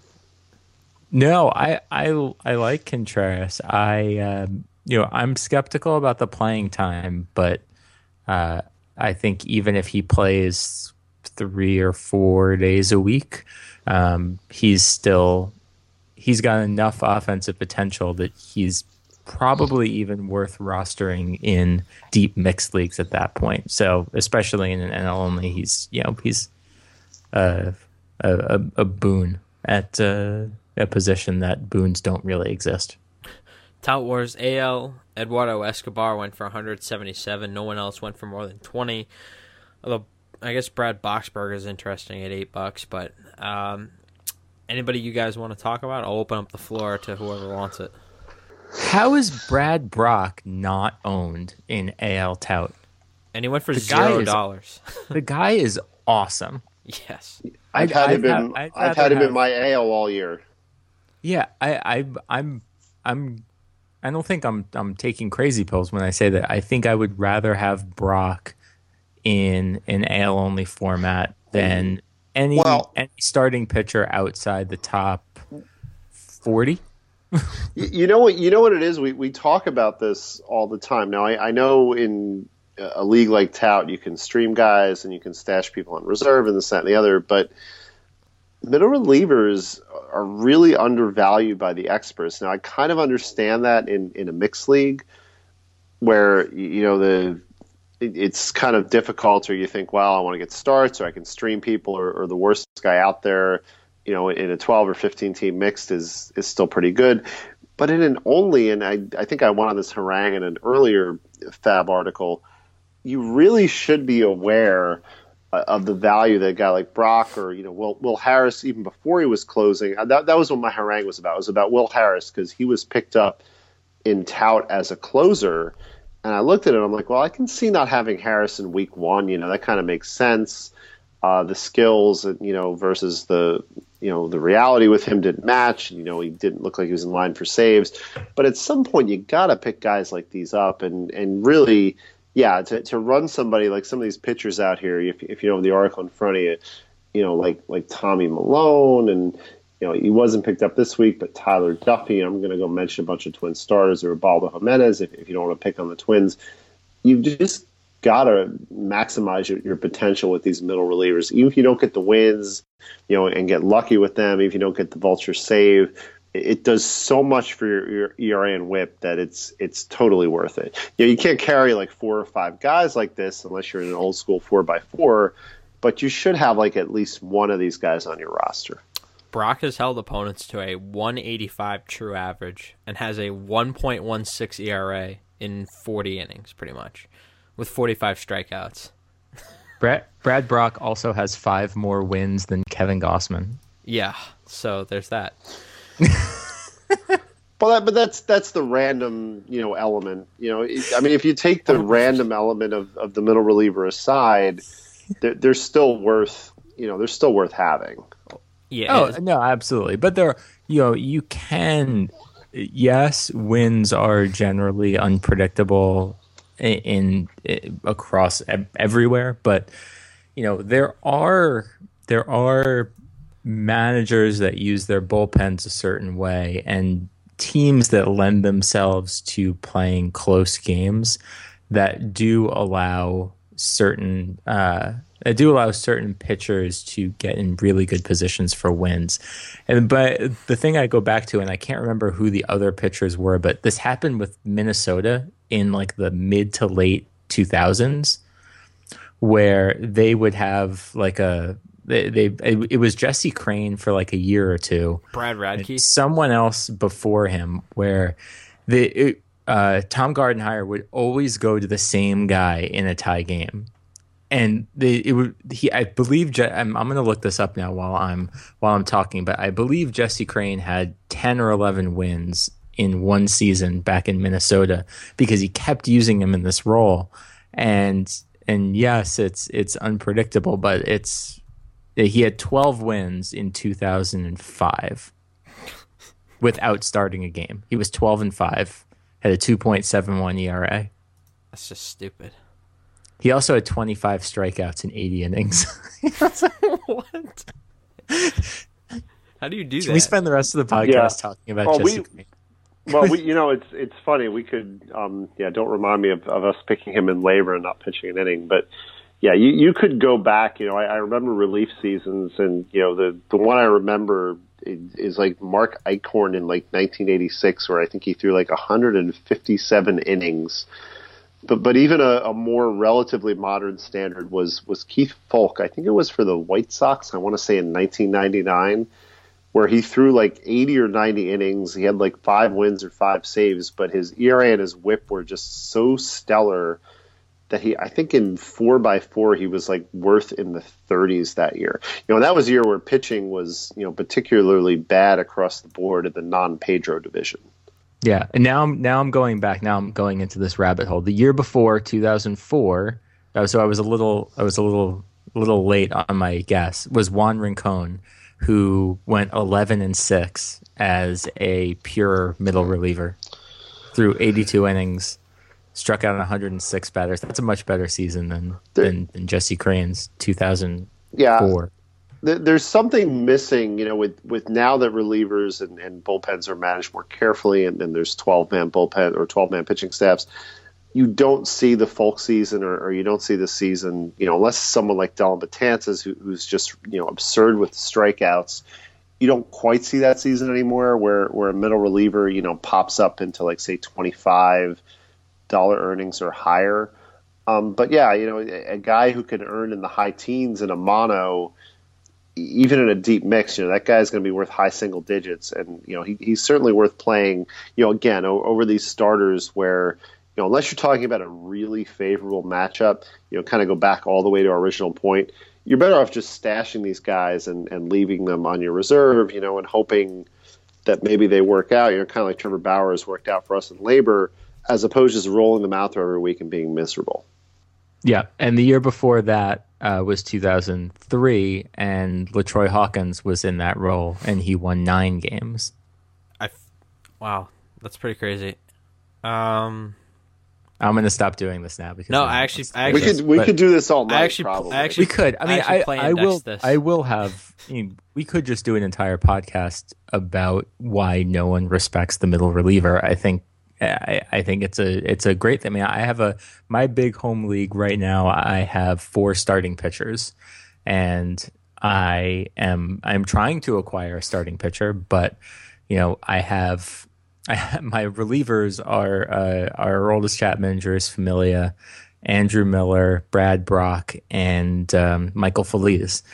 No, I I I like Contreras. I um, you know I'm skeptical about the playing time, but uh, I think even if he plays three or four days a week, um, he's still he's got enough offensive potential that he's probably even worth rostering in deep mixed leagues at that point. So especially in an N L only, he's you know he's uh, a, a a boon at uh, a position that boons don't really exist. Tout Wars A L, Eduardo Escobar went for one seventy-seven. No one else went for more than twenty. Although I guess Brad Boxberger is interesting at eight bucks. But um, anybody you guys want to talk about? I'll open up the floor to whoever wants it. How is Brad Brock not owned in A L Tout? And he went for The guy zero is- dollars. The guy is awesome. Yes. I've I'd- had him I'd in have- I'd I've rather had him have- in my A L all year. Yeah, I, I, I'm, I'm, I don't think I'm, I'm taking crazy pills when I say that. I think I would rather have Brock in an A L only format than any Well- any starting pitcher outside the top forty. You, you know what? You know what it is. We we talk about this all the time. Now I, I know in a league like Tout, you can stream guys and you can stash people on reserve and this, that, and the other, but middle relievers are really undervalued by the experts. Now I kind of understand that in, in a mixed league where you know the it, it's kind of difficult, or you think, well, I want to get starts, or I can stream people, or, or the worst guy out there, you know, in a twelve or fifteen team mixed is is still pretty good. But in an only, and I I think I went on this harangue in an earlier Fab article, you really should be aware uh, of the value that a guy like Brock, or you know Will Will Harris, even before he was closing. uh, That that was what my harangue was about. It was about Will Harris because he was picked up in Tout as a closer, and I looked at it. I'm like, well, I can see not having Harris in week one. You know, that kind of makes sense. Uh, the skills, you know, versus the you know the reality with him didn't match. You know, he didn't look like he was in line for saves. But at some point, you got to pick guys like these up, and and really. Yeah, to, to run somebody like some of these pitchers out here, if, if you don't have the article in front of you, you know, like like Tommy Malone, and you know he wasn't picked up this week, but Tyler Duffy. I'm going to go mention a bunch of Twin starters, or Ubaldo Jimenez, if, if you don't want to pick on the Twins. You've just got to maximize your, your potential with these middle relievers, even if you don't get the wins, you know, and get lucky with them. Even if you don't get the vulture save. It does so much for your, your E R A and WHIP that it's it's totally worth it. You know, you can't carry like four or five guys like this unless you're in an old school four by four, but you should have like at least one of these guys on your roster. Brock has held opponents to a one eighty-five true average and has a one point one six E R A in forty innings, pretty much, with forty-five strikeouts. Brad Brad Brock also has five more wins than Kevin Gossman. Yeah, so there's that. Well, that, but that's that's the random, you know, element. You know, it, I mean, if you take the random element of, of the middle reliever aside, they're, they're still worth, you know, they're still worth having. Yeah. Oh it's- no, absolutely. But there, you know, you can yes, wins are generally unpredictable in, in, in across e- everywhere, but you know there are there are managers that use their bullpens a certain way and teams that lend themselves to playing close games that do allow certain uh, that do allow certain pitchers to get in really good positions for wins. And but the thing I go back to, and I can't remember who the other pitchers were, but this happened with Minnesota in like the mid to late two thousands, where they would have like a they, they it, it was Jesse Crane for like a year or two, Brad Radke, someone else before him, where the it, uh, Tom Gardenhire would always go to the same guy in a tie game. And they, it would, he, I believe, Je- I'm, I'm going to look this up now while I'm while I'm talking, but I believe Jesse Crane had ten or eleven wins in one season back in Minnesota because he kept using him in this role. And and yes, it's it's unpredictable, but it's he had twelve wins in two thousand five without starting a game. He was twelve and five, had a two point seven one E R A. That's just stupid. He also had twenty-five strikeouts in eighty innings. What? How do you do Can that? we spend the rest of the podcast Yeah. talking about Oh, Jesse we- Crane? Well, we, you know, it's it's funny. We could, um, yeah, don't remind me of, of us picking him in labor and not pitching an inning. But yeah, you, you could go back. You know, I, I remember relief seasons, and you know, the the one I remember is, is like Mark Eichhorn in like nineteen eighty-six, where I think he threw like one hundred fifty-seven innings. But but even a, a more relatively modern standard was was Keith Falk. I think it was for the White Sox. I want to say in nineteen ninety-nine. Where he threw like eighty or ninety innings. He had like five wins or five saves, but his E R A and his whip were just so stellar that he, I think in four by four, he was like worth in the thirties that year. You know, that was a year where pitching was, you know, particularly bad across the board in the non-Pedro division. Yeah, and now I'm now I'm going back. Now I'm going into this rabbit hole. The year before, two thousand four, uh, so I was a little I was a little little late on my guess. Was Juan Rincon, who went eleven and six as a pure middle reliever, through eighty-two innings, struck out one hundred six batters. That's a much better season than than, than Jesse Crane's two thousand four. Yeah. There's something missing, you know, with, with now that relievers and, and bullpens are managed more carefully, and then there's twelve-man bullpen or twelve-man pitching staffs. You don't see the folk season, or, or you don't see the season, you know, unless someone like Dellin Betances, who, who's just, you know, absurd with strikeouts. You don't quite see that season anymore, where where a middle reliever, you know, pops up into like say twenty-five dollar earnings or higher. Um, but yeah, you know, a, a guy who can earn in the high teens in a mono, even in a deep mix, you know, that guy's going to be worth high single digits. And, you know, he, he's certainly worth playing, you know, again, o- over these starters where, you know, unless you're talking about a really favorable matchup, you know, kind of go back all the way to our original point, you're better off just stashing these guys and, and leaving them on your reserve, you know, and hoping that maybe they work out, you know, kind of like Trevor Bauer has worked out for us in labor, as opposed to just rolling them out there every week and being miserable. Yeah, and the year before that uh, was two thousand three, and LaTroy Hawkins was in that role, and he won nine games. I f- wow, that's pretty crazy. Um, I'm going to stop doing this now because No, I'm- I actually- I We actually- could we but- could do this all night. I actually, probably. I actually, we could. I mean, actually I, play I index will. this. I will have. You know, we could just do an entire podcast about why no one respects the middle reliever. I think. I, I think it's a it's a great thing. I mean, I have a my big home league right now. I have four starting pitchers, and I am I'm trying to acquire a starting pitcher, but you know, I have. I have my relievers are uh, our oldest Chapman, Juris Familia, Andrew Miller, Brad Brock, and um, Michael Feliz.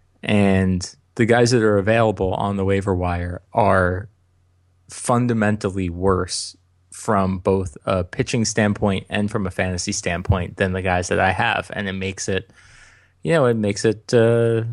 And the guys that are available on the waiver wire are fundamentally worse from both a pitching standpoint and from a fantasy standpoint than the guys that I have. And it makes it, you know, it makes it, uh,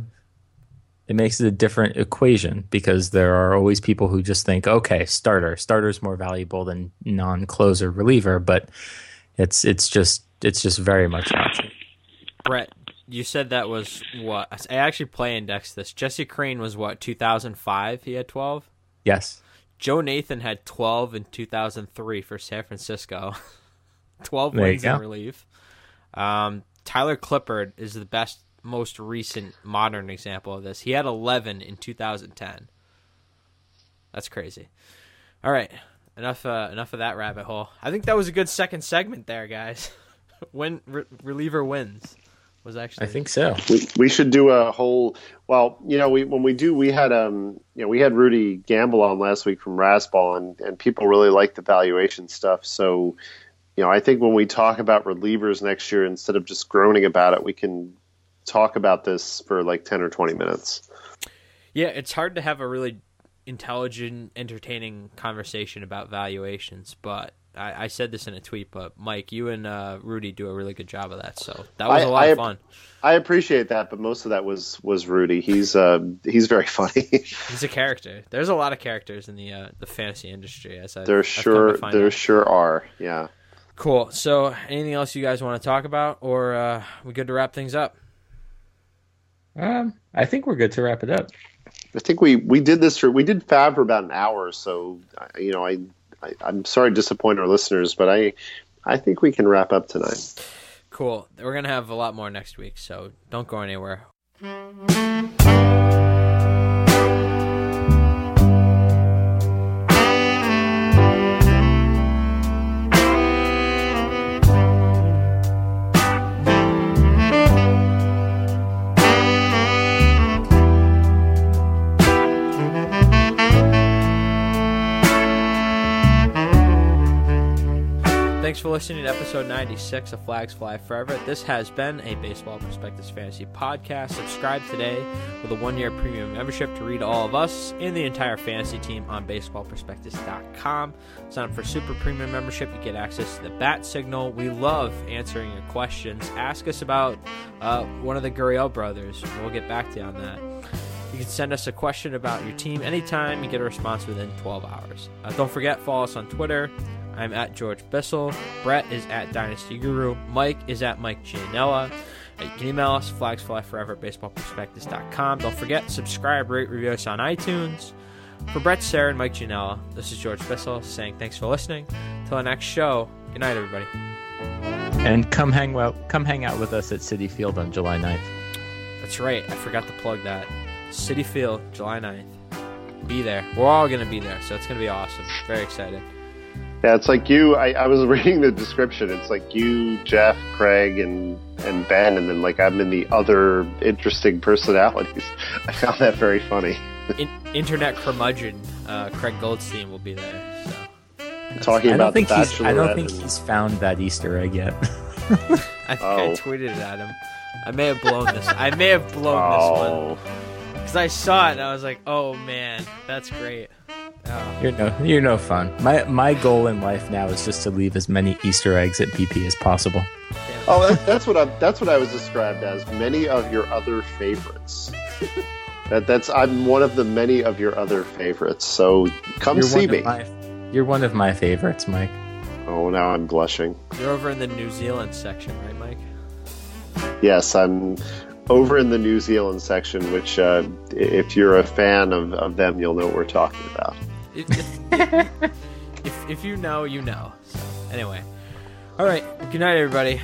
it makes it a different equation because there are always people who just think, okay, starter, starter's more valuable than non-closer reliever, but it's, it's just, it's just very much not true. Brett, you said that was what? I actually play index this. Jesse Crane was what, two thousand five? He had twelve? Yes. Joe Nathan had twelve in two thousand three for San Francisco. twelve There you wins in go. relief. Um, Tyler Clippard is the best, most recent modern example of this. He had eleven in two thousand ten. That's crazy. All right, enough uh, enough of that rabbit hole. I think that was a good second segment there, guys. Win re- reliever wins was actually. I think so. We we should do a whole. Well, you know, we when we do, we had um, you know, we had Rudy Gamble on last week from Razzball, and and people really like the valuation stuff. So, you know, I think when we talk about relievers next year, instead of just groaning about it, we can talk about this for like ten or twenty minutes. Yeah, it's hard to have a really intelligent, entertaining conversation about valuations, but I, I said this in a tweet, but Mike, you and uh, Rudy do a really good job of that, so that was I, a lot I, of fun. I appreciate that, but most of that was was Rudy. He's uh he's very funny. He's a character. There's a lot of characters in the uh, the fantasy industry, as I there I've sure come to find there out. sure are. Yeah. Cool. So, anything else you guys want to talk about, or uh, we good to wrap things up? Um, I think we're good to wrap it up. I think we, we did this for we did Fab for about an hour, so I- you know I, I I'm sorry to disappoint our listeners, but I I think we can wrap up tonight. Cool. We're gonna have a lot more next week, so don't go anywhere. Thanks for listening to episode ninety-six of Flags Fly Forever. This has been a Baseball Prospectus Fantasy Podcast. Subscribe today with a one-year premium membership to read all of us and the entire fantasy team on baseball prospectus dot com. Sign up for Super Premium membership. You get access to the Bat Signal. We love answering your questions. Ask us about uh, one of the Gurriel brothers. We'll get back to you on that. You can send us a question about your team anytime. You get a response within twelve hours. Uh, don't forget, follow us on Twitter. I'm at George Bissell. Brett is at Dynasty Guru. Mike is at Mike Gianella. Uh, you can email us, flagsflyforever at baseball prospectus dot com. Don't forget, subscribe, rate, review us on iTunes. For Brett, Sarah, and Mike Gianella, this is George Bissell saying thanks for listening. Till the next show, good night, everybody. And come hang out, come hang out with us at Citi Field on July ninth. That's right, I forgot to plug that. Citi Field, July ninth. Be there. We're all going to be there, so it's going to be awesome. Very excited. Yeah, it's like you. I, I was reading the description. It's like you, Jeff, Craig, and and Ben, and then like I'm in the other interesting personalities. I found that very funny. In- Internet curmudgeon uh, Craig Goldstein will be there. So Talking I about don't think the he's. I don't Bachelorette think and- he's found that Easter egg yet. I think Oh. I tweeted it at him. I may have blown this. I may have blown this Oh, one because I saw it and I was like, "Oh man, that's great." Oh. You're no, you're no fun. My my goal in life now is just to leave as many Easter eggs at B P as possible. oh, that, that's what I that's what I was described as. Many of your other favorites. that that's I'm one of the many of your other favorites. So come You're see one me. of my, you're one of my favorites, Mike. Oh, now I'm blushing. You're over in the New Zealand section, right, Mike? Yes, I'm over in the New Zealand section, which uh, if you're a fan of, of them, you'll know what we're talking about. If, if, if, if you know, you know. So, anyway. All right. Good night, everybody.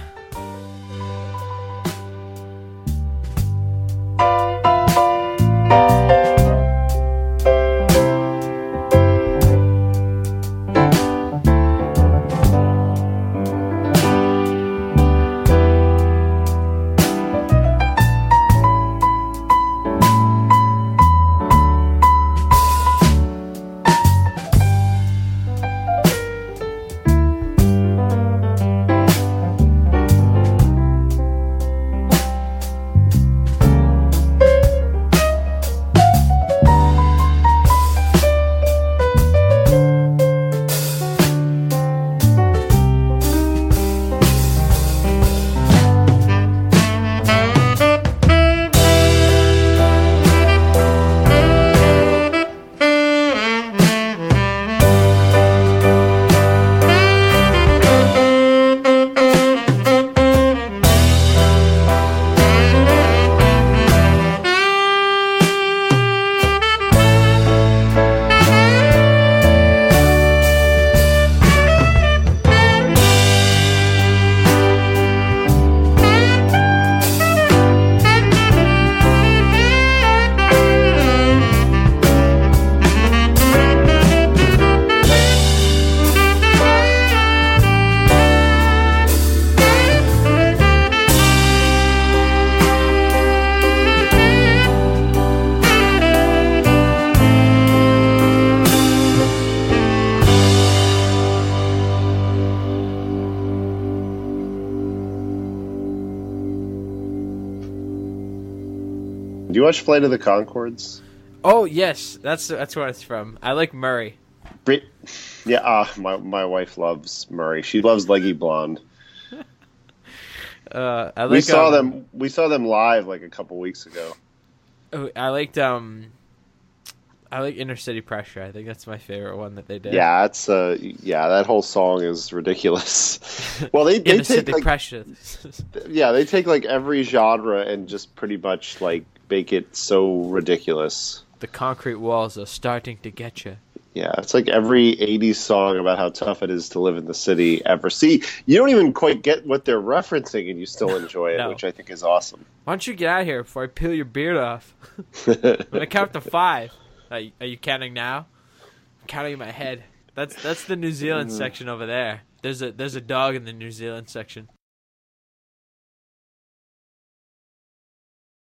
Do you watch Flight of the Conchords? Oh yes, that's that's where it's from. I like Murray. Brit- yeah, uh, my my wife loves Murray. She loves Leggy Blonde. Uh, I like. We saw um, them. We saw them live like a couple weeks ago. oh, I liked um. I like Inner City Pressure. I think that's my favorite one that they did. Yeah, it's uh, yeah, that whole song is ridiculous. Well, they they Inner take City like, Pressure. yeah, they take like every genre and just pretty much like make it so ridiculous. The concrete walls are starting to get you. Yeah, it's like every eighties song about how tough it is to live in the city ever. See, you don't even quite get what they're referencing, and you still enjoy it, No. which I think is awesome. Why don't you get out of here before I peel your beard off? I'm gonna count to five. Are you, are you counting now? I'm counting in my head. That's that's the New Zealand section over there. There's a there's a dog in the New Zealand section.